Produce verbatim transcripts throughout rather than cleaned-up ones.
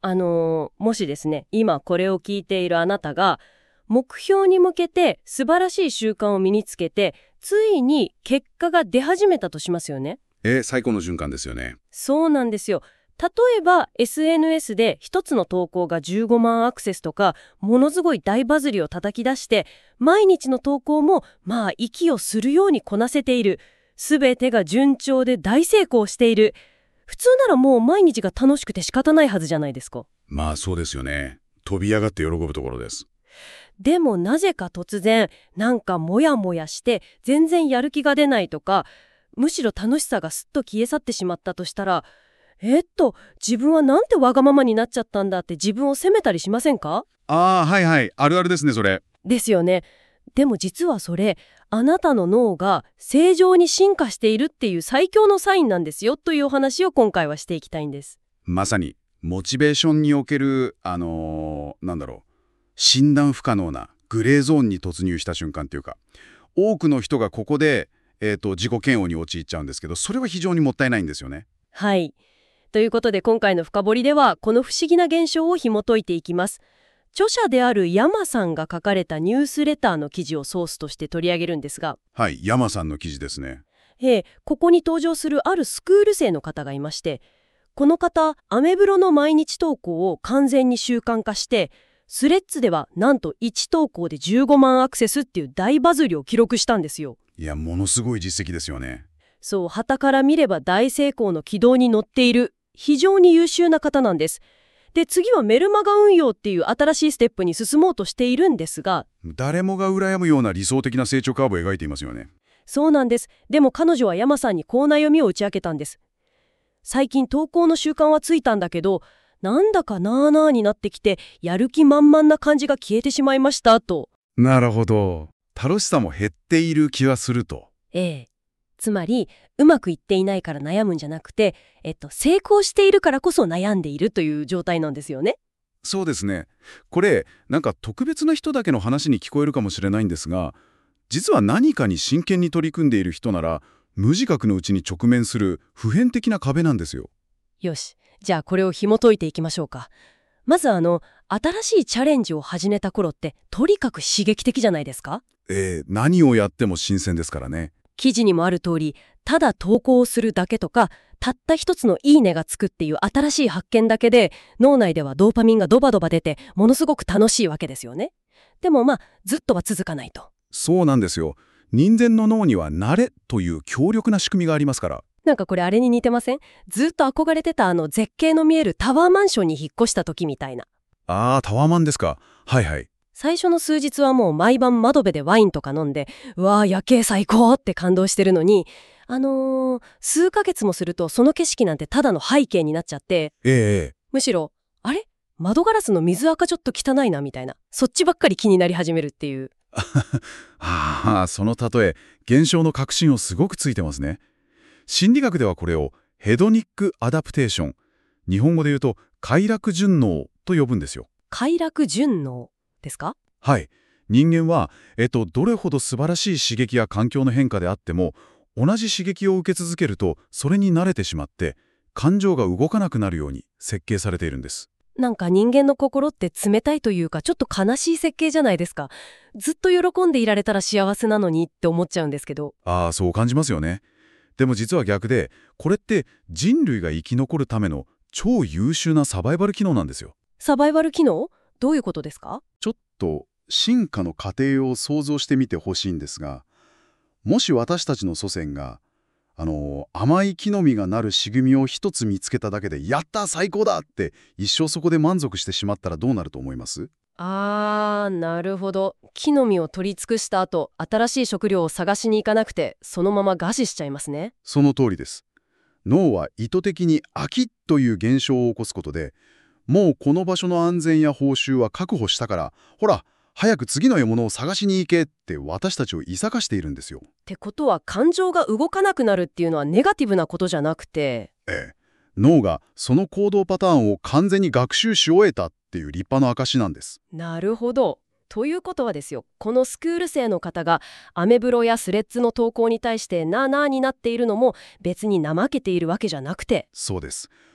あのーもしですね、今これを聞いているあなたが、目標に向けて素晴らしい習慣を身につけて、ついに結果が出始めたとしますよね。 えー、最高の循環ですよね。 そうなんですよ。例えば エスエヌエス で一つの投稿がじゅうごまんアクセスとか、ものすごい大バズりを叩き出して、毎日の投稿もまあ息をするようにこなせている。すべてが順調で大成功している。普通ならもう毎日が楽しくて仕方ないはずじゃないですか。 まあそうですよね。飛び上がって喜ぶところです。 でもなぜか突然なんかモヤモヤして全然やる気が出ないとか、むしろ楽しさがすっと消え去ってしまったとしたら、えっと自分はなんてわがままになっちゃったんだって自分を責めたりしませんか？ ああ、はいはい。あるあるですね、それ。 ですよね。でも実はそれ、あなたの脳が正常に進化しているっていう最強のサインなんですよというお話を今回はしていきたいんです。 まさに、モチベーションにおける、あのーなんだろう、診断不可能なグレーゾーンに突入した瞬間っていうか、多くの人がここで、えーと、自己嫌悪に陥っちゃうんですけど、それは非常にもったいないんですよね。 はい。ということで今回の深掘りではこの不思議な現象を紐解いていきます。著者である山さんが書かれたニュースレターの記事をソースとして取り上げるんですが、 はい、山さんの記事ですね。 ええ、ここに登場するあるスクール生の方がいまして、この方、アメブロの毎日投稿を完全に習慣化して、スレッズではなんといち投稿でじゅうごまんアクセスっていう大バズりを記録したんですよ。 いや、ものすごい実績ですよね。 そう、傍から見れば大成功の軌道に乗っている、非常に優秀な方なんです。で、次はメルマガ運用っていう新しいステップに進もうとしているんですが、 誰もが羨むような理想的な成長カーブを描いていますよね。 そうなんです。でも彼女は山さんにこう悩みを打ち明けたんです。最近投稿の習慣はついたんだけど、なんだかなーなーになってきて、やる気満々な感じが消えてしまいましたと。 なるほど。楽しさも減っている気はすると。 ええ。つまり、うまくいっていないから悩むんじゃなくて、えっと、成功しているからこそ悩んでいるという状態なんですよね。 そうですね。これ、なんか特別な人だけの話に聞こえるかもしれないんですが、実は何かに真剣に取り組んでいる人なら、無自覚のうちに直面する普遍的な壁なんですよ。 よし。じゃあこれを紐解いていきましょうか。まずあの、新しいチャレンジを始めた頃って、とにかく刺激的じゃないですか？ えー、何をやっても新鮮ですからね。 記事にもある通り、ただ投稿をするだけとか、たった一つのいいねがつくっていう新しい発見だけで、脳内ではドーパミンがドバドバ出て、ものすごく楽しいわけですよね。でもまあ、ずっとは続かないと。 そうなんですよ。人間の脳には慣れという強力な仕組みがありますから。 なんかこれあれに似てません？ずっと憧れてたあの絶景の見えるタワーマンションに引っ越した時みたいな。 あー、タワーマンですか。はいはい。 最初の数日はもう毎晩窓辺でワインとか飲んで、うわー夜景最高って感動してるのに、あのー、数ヶ月もするとその景色なんてただの背景になっちゃって、 ええええ。 むしろ、あれ窓ガラスの水垢ちょっと汚いなみたいな、そっちばっかり気になり始めるっていう。 はあ、その例え、現象の核心をすごくついてますね。心理学ではこれをヘドニックアダプテーション、日本語で言うと快楽順応と呼ぶんですよ。 快楽順応ですか？ はい。人間は、えっと、どれほど素晴らしい刺激や環境の変化であっても、同じ刺激を受け続けると、それに慣れてしまって、感情が動かなくなるように設計されているんです。 なんか人間の心って冷たいというか、ちょっと悲しい設計じゃないですか。ずっと喜んでいられたら幸せなのにって思っちゃうんですけど。 ああ、そう感じますよね。でも実は逆で、これって人類が生き残るための超優秀なサバイバル機能なんですよ。 サバイバル機能？どういうことですか？ ちょっと進化の過程を想像してみてほしいんですが、もし私たちの祖先が、あの甘い木の実がなる仕組みを一つ見つけただけで、やった最高だって一生そこで満足してしまったらどうなると思います？ あー、なるほど。木の実を取り尽くした後、新しい食料を探しに行かなくて、そのまま餓死しちゃいますね。 その通りです。脳は意図的に飽きという現象を起こすことで、もうこの場所の安全や報酬は確保したから、ほら、早く次の獲物を探しに行けって私たちをいさかしているんですよ。 ってことは、感情が動かなくなるっていうのはネガティブなことじゃなくて、 ええ。脳がその行動パターンを完全に学習し終えたっていう立派な証なんです。 なるほど。ということはですよ、このスクール生の方がアメブロやスレッズの投稿に対してなあなあになっているのも別に怠けているわけじゃなくて、 そうです。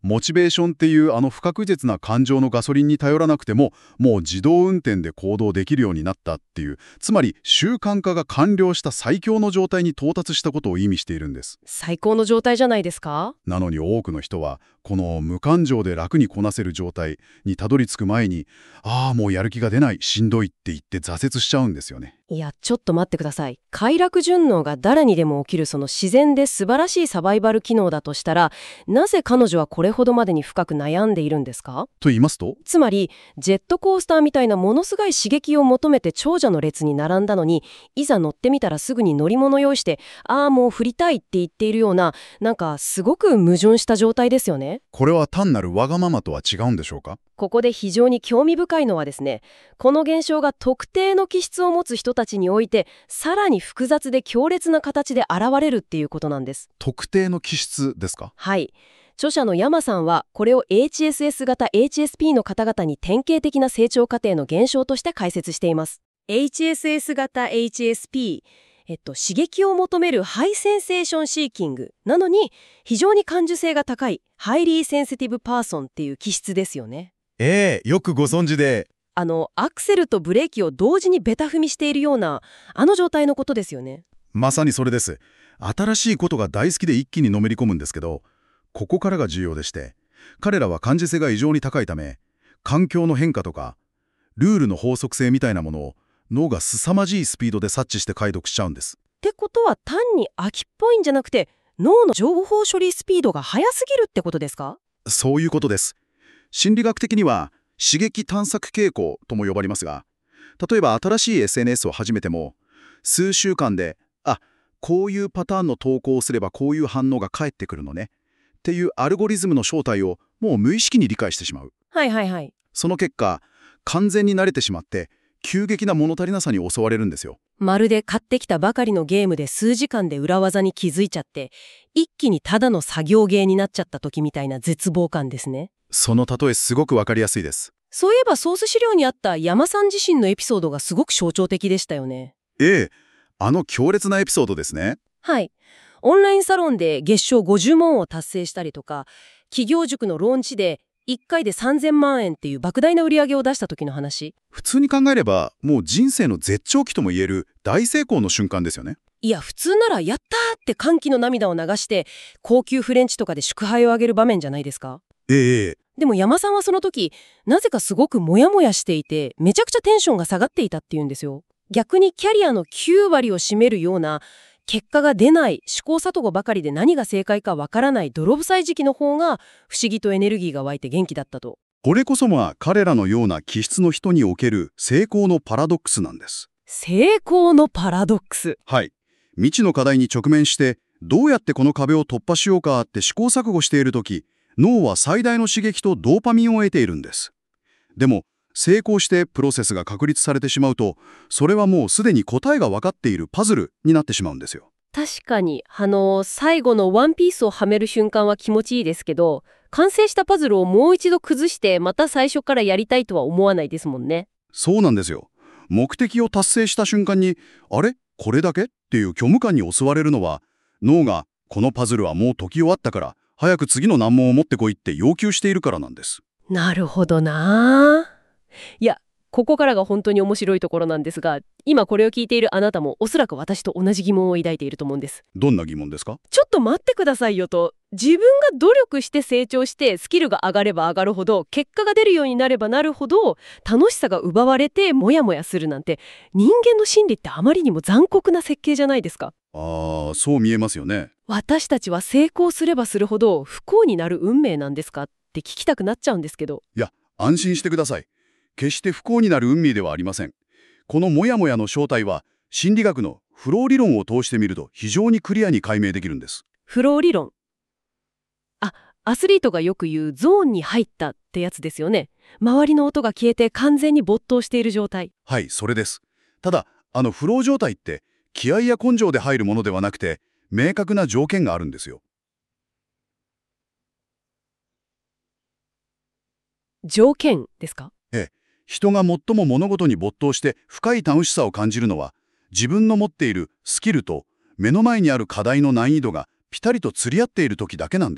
モチベーションっていうあの不確実な感情のガソリンに頼らなくても、もう自動運転で行動できるようになったっていう、つまり習慣化が完了した最強の状態に到達したことを意味しているんです。 最高の状態じゃないですか？ なのに多くの人は、この無感情で楽にこなせる状態にたどり着く前に、ああ、もうやる気が出ない、しんどいって言って挫折しちゃうんですよね。 いや、ちょっと待ってください。快楽順応が誰にでも起きるその自然で素晴らしいサバイバル機能だとしたら、なぜ彼女はこれほどまでに深く悩んでいるんですか？ と言いますと？ つまり、ジェットコースターみたいなものすごい刺激を求めて長者の列に並んだのに、いざ乗ってみたらすぐに乗り物用意して、ああ、もう振りたいって言っているような、なんかすごく矛盾した状態ですよね。 これは単なるわがままとは違うんでしょうか？ ここで非常に興味深いのはですね、この現象が特定の気質を持つ人たちにおいて、さらに複雑で強烈な形で現れるっていうことなんです。 特定の気質ですか？ はい。著者の山さんは、これを エイチエスエス 型 エイチエスピー の方々に典型的な成長過程の現象として解説しています。エイチエスエス 型 エイチエスピー、えっと、刺激を求めるハイセンセーションシーキングなのに、非常に感受性が高いハイリーセンシティブパーソンっていう気質ですよね。 ええ、よくご存知で。 あの、アクセルとブレーキを同時にベタ踏みしているような、あの状態のことですよね。 まさにそれです。新しいことが大好きで一気にのめり込むんですけど、ここからが重要でして、彼らは感受性が異常に高いため、環境の変化とか、ルールの法則性みたいなものを脳が凄まじいスピードで察知して解読しちゃうんです。 ってことは単に飽きっぽいんじゃなくて、脳の情報処理スピードが速すぎるってことですか？ そういうことです。心理学的には刺激探索傾向とも呼ばれますが、例えば新しい エスエヌエス を始めても、数週間で、あ、こういうパターンの投稿をすればこういう反応が返ってくるのねっていうアルゴリズムの正体をもう無意識に理解してしまう。 はいはいはい。 その結果、完全に慣れてしまって急激な物足りなさに襲われるんですよ。 まるで買ってきたばかりのゲームで数時間で裏技に気づいちゃって、一気にただの作業ゲーになっちゃった時みたいな絶望感ですね。 その例えすごくわかりやすいです。 そういえばソース資料にあった山さん自身のエピソードがすごく象徴的でしたよね。 ええ、あの強烈なエピソードですね。 はい。オンラインサロンで月賞ごじゅうまんを達成したりとか、企業塾のローンチでいっかいでさんぜんまんえんっていう莫大な売り上げを出した時の話。 普通に考えればもう人生の絶頂期とも言える大成功の瞬間ですよね。 いや、普通ならやったーって歓喜の涙を流して高級フレンチとかで祝杯をあげる場面じゃないですか。 ええ、 でも山さんはその時なぜかすごくモヤモヤしていて、めちゃくちゃテンションが下がっていたっていうんですよ。逆にキャリアのきゅうわりを占めるような結果が出ない試行錯誤ばかりで何が正解かわからない泥臭い時期の方が不思議とエネルギーが湧いて元気だったと。 これこそが彼らのような気質の人における成功のパラドックスなんです。 成功のパラドックス。 はい。未知の課題に直面してどうやってこの壁を突破しようかって試行錯誤しているとき、脳は最大の刺激とドーパミンを得ているんです。でも成功してプロセスが確立されてしまうと、それはもうすでに答えが分かっているパズルになってしまうんですよ。 確かに、あの最後のワンピースをはめる瞬間は気持ちいいですけど、完成したパズルをもう一度崩してまた最初からやりたいとは思わないですもんね。 そうなんですよ。目的を達成した瞬間に、あれこれだけっていう虚無感に襲われるのは、脳がこのパズルはもう解き終わったから早く次の難問を持ってこいって要求しているからなんです。 なるほどなあ。いや、ここからが本当に面白いところなんですが、今これを聞いているあなたもおそらく私と同じ疑問を抱いていると思うんです。 どんな疑問ですか？ ちょっと待ってくださいよと。自分が努力して成長してスキルが上がれば上がるほど、結果が出るようになればなるほど楽しさが奪われてモヤモヤするなんて、人間の心理ってあまりにも残酷な設計じゃないですか。 ああ、そう見えますよね。 私たちは成功すればするほど不幸になる運命なんですかって聞きたくなっちゃうんですけど。 いや、安心してください。決して不幸になる運命ではありません。このモヤモヤの正体は心理学のフロー理論を通してみると非常にクリアに解明できるんです。 フロー理論。あ、アスリートがよく言うゾーンに入ったってやつですよね。周りの音が消えて完全に没頭している状態。 はい、それです。ただ、あのフロー状態って気合や根性で入るものではなくて、明確な条件があるんですよ。 条件ですか？ ええ、人が最も物事に没頭して深い楽しさを感じるのは、自分の持っているスキルと目の前にある課題の難易度がピタリと釣り合っている時だけなんです。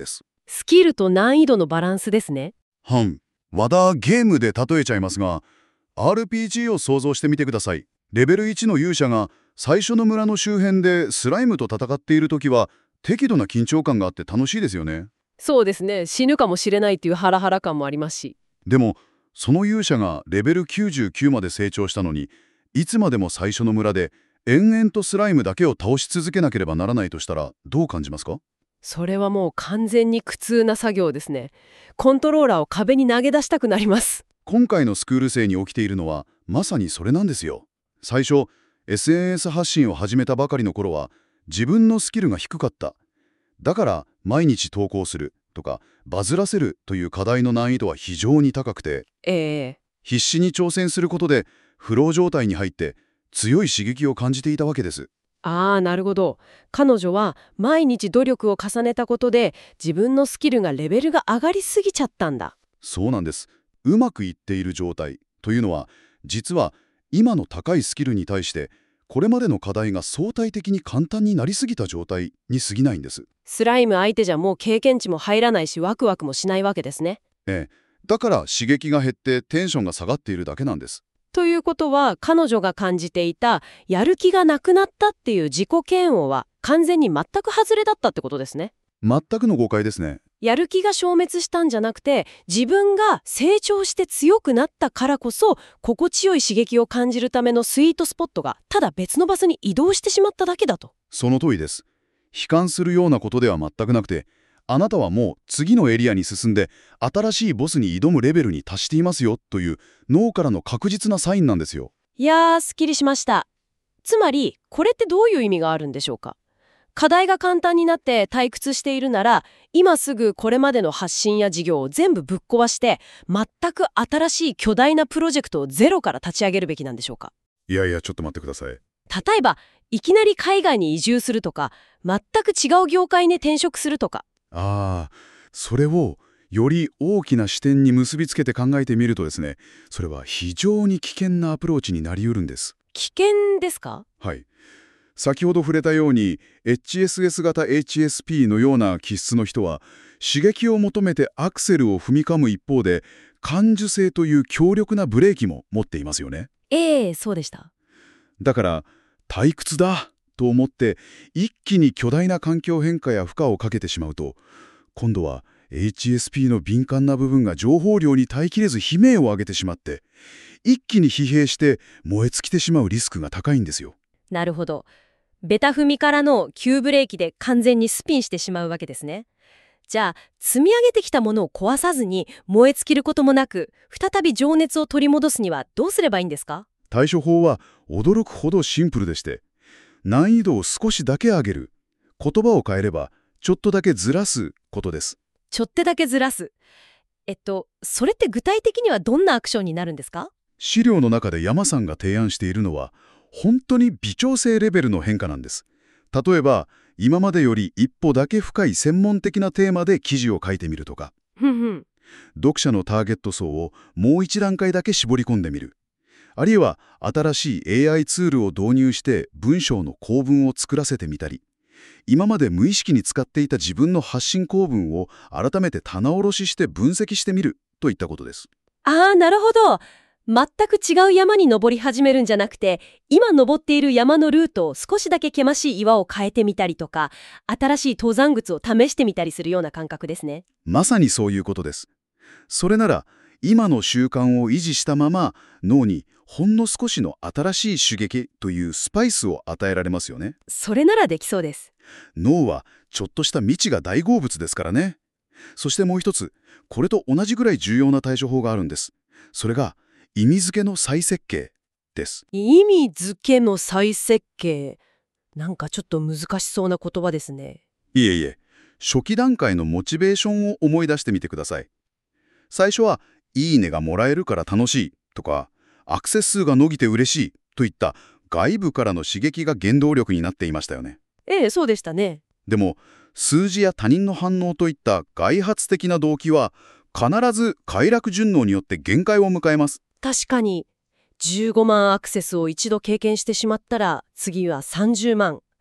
スキルと難易度のバランスですね。 はん。まだゲームで例えちゃいますが、アールピージー を想像してみてください。レベルいちの勇者が最初の村の周辺でスライムと戦っているときは、適度な緊張感があって楽しいですよね。 そうですね。死ぬかもしれないっていうハラハラ感もありますし。 でも、その勇者がレベルきゅうじゅうきゅうまで成長したのに、いつまでも最初の村で延々とスライムだけを倒し続けなければならないとしたら、どう感じますか？ それはもう完全に苦痛な作業ですね。コントローラーを壁に投げ出したくなります。 今回のスクール生に起きているのは、まさにそれなんですよ。最初、エスエヌエス 発信を始めたばかりの頃は、自分のスキルが低かった。だから、毎日投稿するとか、バズらせるという課題の難易度は非常に高くて、 ええ必死に挑戦することで、フロー状態に入って、強い刺激を感じていたわけです。 ああ、なるほど。彼女は毎日努力を重ねたことで自分のスキルがレベルが上がりすぎちゃったんだ。 そうなんです。うまくいっている状態というのは、実は今の高いスキルに対して、これまでの課題が相対的に簡単になりすぎた状態に過ぎないんです。 スライム相手じゃもう経験値も入らないしワクワクもしないわけですね。 ええ。だから刺激が減ってテンションが下がっているだけなんです。 ということは彼女が感じていたやる気がなくなったっていう自己嫌悪は完全に全く外れだったってことですね。 全くの誤解ですね。 やる気が消滅したんじゃなくて自分が成長して強くなったからこそ心地よい刺激を感じるためのスイートスポットがただ別の場所に移動してしまっただけだと。 その通りです。悲観するようなことでは全くなくて、あなたはもう次のエリアに進んで新しいボスに挑むレベルに達していますよという脳からの確実なサインなんですよ。 いやー、すっきりしました。つまりこれってどういう意味があるんでしょうか。課題が簡単になって退屈しているなら今すぐこれまでの発信や事業を全部ぶっ壊して全く新しい巨大なプロジェクトをゼロから立ち上げるべきなんでしょうか。 いやいや、ちょっと待ってください。 例えばいきなり海外に移住するとか全く違う業界に転職するとか。 ああ、それをより大きな視点に結びつけて考えてみるとですね、それは非常に危険なアプローチになり得るんです。 危険ですか？ はい。先ほど触れたように エイチエスエス 型 エイチエスピー のような気質の人は刺激を求めてアクセルを踏み込む一方で感受性という強力なブレーキも持っていますよね。 ええ、そうでした。 だから退屈だと思って一気に巨大な環境変化や負荷をかけてしまうと、今度は エイチエスピー の敏感な部分が情報量に耐えきれず悲鳴を上げてしまって一気に疲弊して燃え尽きてしまうリスクが高いんですよ。 なるほど。ベタ踏みからの急ブレーキで完全にスピンしてしまうわけですね。じゃあ積み上げてきたものを壊さずに燃え尽きることもなく再び情熱を取り戻すにはどうすればいいんですか？ 対処法は驚くほどシンプルでして、難易度を少しだけ上げる、言葉を変えればちょっとだけずらすことです。 ちょっとだけずらす。えっとそれって具体的にはどんなアクションになるんですか？ 資料の中で山さんが提案しているのは本当に微調整レベルの変化なんです。例えば今までより一歩だけ深い専門的なテーマで記事を書いてみるとか、 ふんふん。 読者のターゲット層をもう一段階だけ絞り込んでみる。あるいは新しい エーアイ ツールを導入して文章の構文を作らせてみたり、今まで無意識に使っていた自分の発信構文を改めて棚卸しして分析してみるといったことです。 あー、なるほど。全く違う山に登り始めるんじゃなくて今登っている山のルートを少しだけ険しい岩を変えてみたりとか新しい登山靴を試してみたりするような感覚ですね。 まさにそういうことです。それなら今の習慣を維持したまま脳にほんの少しの新しい刺激というスパイスを与えられますよね。 それならできそうです。 脳はちょっとした未知が大好物ですからね。そしてもう一つ、これと同じぐらい重要な対処法があるんです。それが意味付けの再設計です。 意味付けの再設計。なんかちょっと難しそうな言葉ですね。 いえいえ、初期段階のモチベーションを思い出してみてください。最初は、いいねがもらえるから楽しいとか、アクセス数が伸びて嬉しいといった外部からの刺激が原動力になっていましたよね。 ええ、そうでしたね。 でも、数字や他人の反応といった外発的な動機は、必ず快楽順応によって限界を迎えます。 確かにじゅうごまんアクセスを一度経験してしまったら次はさんじゅうまん、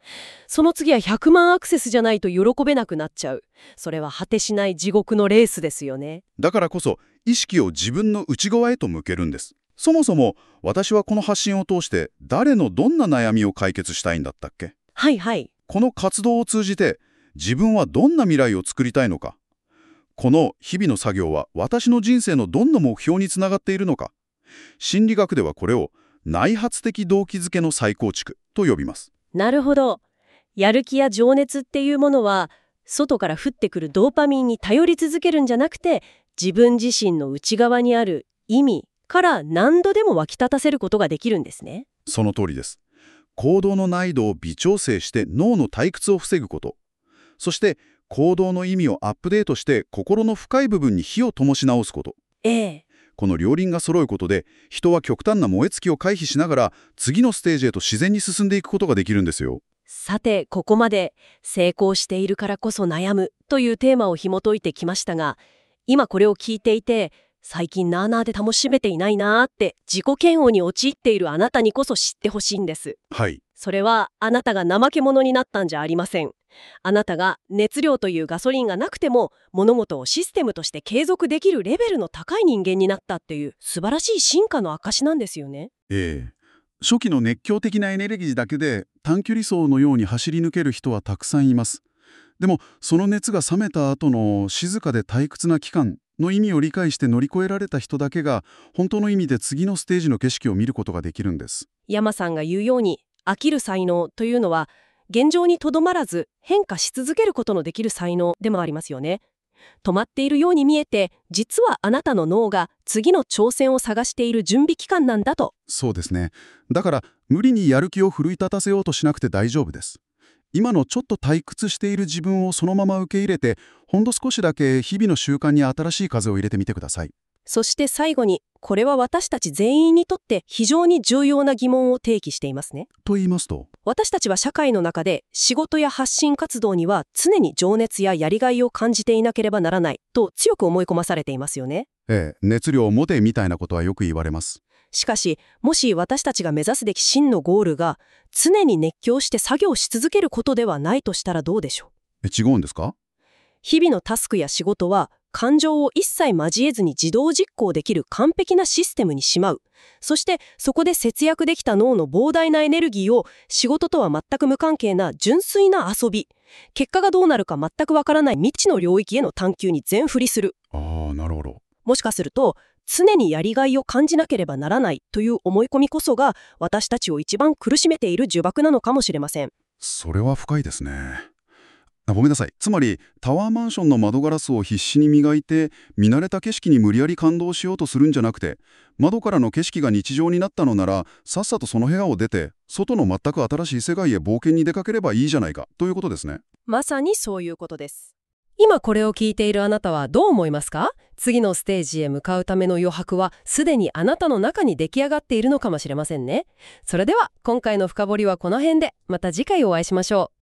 その次はひゃくまんアクセスじゃないと喜べなくなっちゃう。それは果てしない地獄のレースですよね。 だからこそ意識を自分の内側へと向けるんです。そもそも私はこの発信を通して誰のどんな悩みを解決したいんだったっけ？ はいはい。 この活動を通じて自分はどんな未来を作りたいのか、この日々の作業は私の人生のどんな目標につながっているのか、心理学ではこれを内発的動機づけの再構築と呼びます。 なるほど。やる気や情熱っていうものは外から降ってくるドーパミンに頼り続けるんじゃなくて、自分自身の内側にある意味から何度でも湧き立たせることができるんですね。 その通りです。行動の難易度を微調整して脳の退屈を防ぐこと、そして行動の意味をアップデートして心の深い部分に火を灯し直すこと。 ええ。 この両輪が揃うことで人は極端な燃え尽きを回避しながら次のステージへと自然に進んでいくことができるんですよ。 さて、ここまで成功しているからこそ悩むというテーマを紐解いてきましたが、今これを聞いていて最近なあなあで楽しめていないなーって自己嫌悪に陥っているあなたにこそ知ってほしいんです。 はい。 それはあなたが怠け者になったんじゃありません。あなたが熱量というガソリンがなくても物事をシステムとして継続できるレベルの高い人間になったっていう素晴らしい進化の証なんですよね。 ええ。初期の熱狂的なエネルギーだけで短距離走のように走り抜ける人はたくさんいます。でもその熱が冷めた後の静かで退屈な期間の意味を理解して乗り越えられた人だけが本当の意味で次のステージの景色を見ることができるんです。 山さんが言うように飽きる才能というのは現状にとどまらず変化し続けることのできる才能でもありますよね。止まっているように見えて実はあなたの脳が次の挑戦を探している準備期間なんだと。 そうですね。だから無理にやる気を奮い立たせようとしなくて大丈夫です。今のちょっと退屈している自分をそのまま受け入れて、ほんの少しだけ日々の習慣に新しい風を入れてみてください。 そして最後に、これは私たち全員にとって非常に重要な疑問を提起していますね。 と言いますと？ 私たちは社会の中で仕事や発信活動には常に情熱ややりがいを感じていなければならないと強く思い込まされていますよね。 ええ、熱量を持てみたいなことはよく言われます。 しかし、もし私たちが目指すべき真のゴールが常に熱狂して作業し続けることではないとしたらどうでしょう。 え、違うんですか？ 日々のタスクや仕事は感情を一切交えずに自動実行できる完璧なシステムにしまう。そしてそこで節約できた脳の膨大なエネルギーを仕事とは全く無関係な純粋な遊び、結果がどうなるか全くわからない未知の領域への探求に全振りする。 ああ、なるほど。 もしかすると常にやりがいを感じなければならないという思い込みこそが私たちを一番苦しめている呪縛なのかもしれません。 それは深いですね。あ、ごめんなさい。つまりタワーマンションの窓ガラスを必死に磨いて見慣れた景色に無理やり感動しようとするんじゃなくて、窓からの景色が日常になったのならさっさとその部屋を出て外の全く新しい世界へ冒険に出かければいいじゃないかということですね。 まさにそういうことです。今これを聞いているあなたはどう思いますか？次のステージへ向かうための余白はすでにあなたの中に出来上がっているのかもしれませんね。それでは今回の深掘りはこの辺で、また次回お会いしましょう。